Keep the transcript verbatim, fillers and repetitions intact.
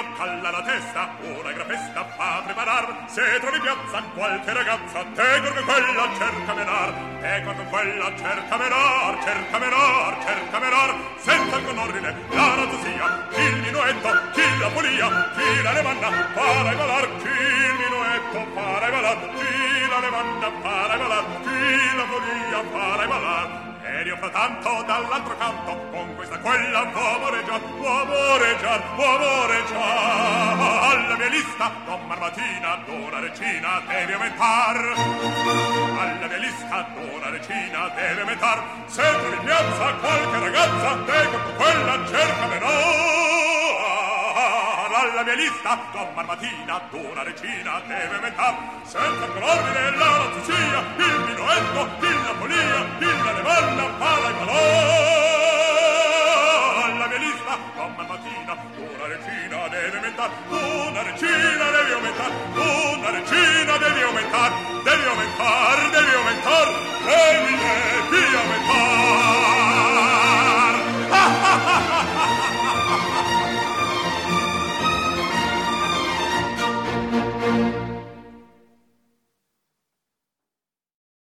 calla la testa, una gran festa fa preparar. Se trovi in piazza qualche ragazza, te con quella cerca menar, te con quella cerca menar, cerca menar, cerca menar, senza alcun ordine, la razzosia, chi il minuetto, chi la polia, chi la levanna, para e balar, chi il minuetto, para e balar, chi la levanna, para e balar, chi la polia, para e balar. Ed io frattanto dall'altro canto con questa quella uomo reggiar, uomo reggiar, uomo reggiar. Alla mia lista don Marmatina, dona regina deve aumentar. Alla mia lista dona regina deve aumentar. Se trovi in piazza qualche ragazza, te con quella cerca menor. Alla mia lista don Marmatina, dona regina deve aumentar. Senza con ordine la razzosia, il minuetto, il la polia, il la levanna, pala e valor.